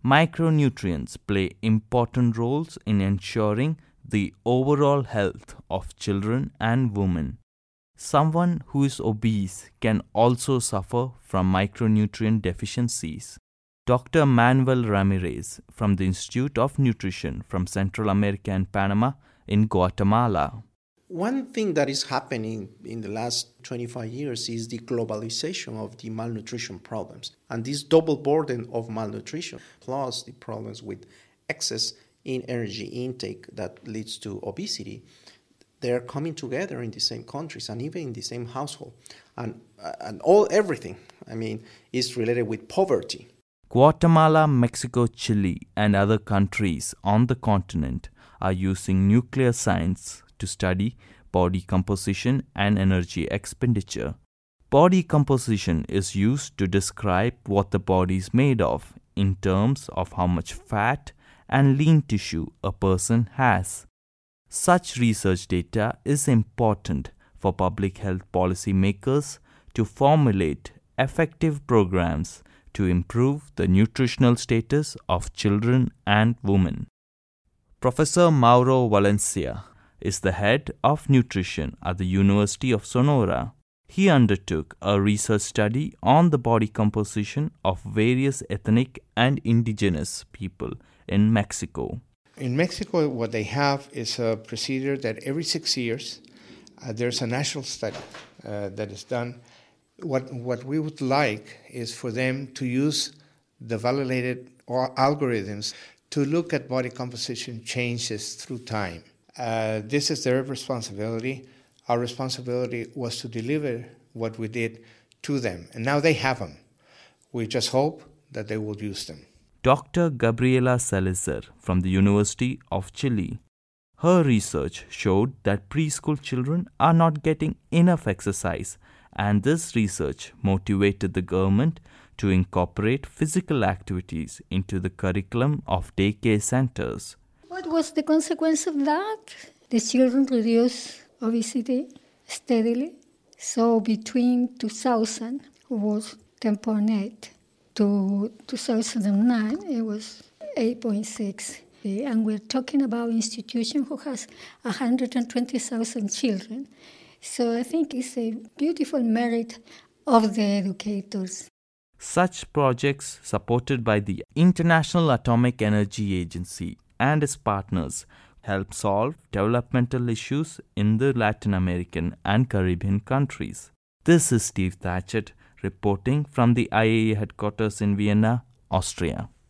Micronutrients play important roles in ensuring the overall health of children and women. Someone who is obese can also suffer from micronutrient deficiencies. Dr. Manuel Ramirez from the Institute of Nutrition from Central America and Panama in Guatemala. One thing that is happening in the last 25 years is the globalization of the malnutrition problems. And this double burden of malnutrition, plus the problems with excess in energy intake that leads to obesity, they're coming together in the same countries and even in the same household. And everything, is related with poverty. Guatemala, Mexico, Chile, and other countries on the continent are using nuclear science to study body composition and energy expenditure. Body composition is used to describe what the body is made of in terms of how much fat and lean tissue a person has. Such research data is important for public health policy makers to formulate effective programs to improve the nutritional status of children and women. Professor Mauro Valencia is the head of nutrition at the University of Sonora. He undertook a research study on the body composition of various ethnic and indigenous people in Mexico. In Mexico, what they have is a procedure that every 6 years there's a national study that is done. What we would like is for them to use the validated algorithms to look at body composition changes through time. This is their responsibility. Our responsibility was to deliver what we did to them. And now they have them. We just hope that they will use them. Dr. Gabriela Salazar from the University of Chile. Her research showed that preschool children are not getting enough exercise, and this research motivated the government to incorporate physical activities into the curriculum of daycare centers. What was the consequence of that? The children reduced obesity steadily. So between 2000, was 10.8, to 2009, it was 8.6. And we're talking about an institution who has 120,000 children. So I think it's a beautiful merit of the educators. Such projects supported by the International Atomic Energy Agency and its partners help solve developmental issues in the Latin American and Caribbean countries. This is Steve Thatchett reporting from the IAEA headquarters in Vienna, Austria.